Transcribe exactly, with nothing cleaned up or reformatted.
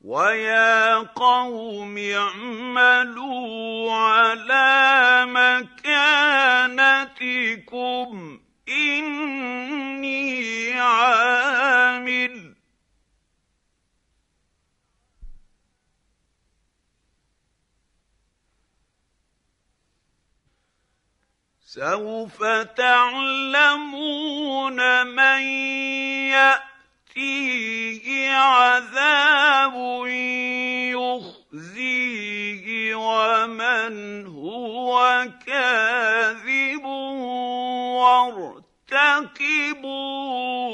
وَيَا قَوْمِ اعْمَلُوا عَلَىٰ مَكَانَتِكُمْ إِنِّي عَامِلٌ ۖ سَوْفَ تَعْلَمُونَ مَن يَأْتِيهِ عَذَابٌ يُخْزِيهِ وَمَنْ هُوَ كَاذِبٌ وَارْتَقِبُوا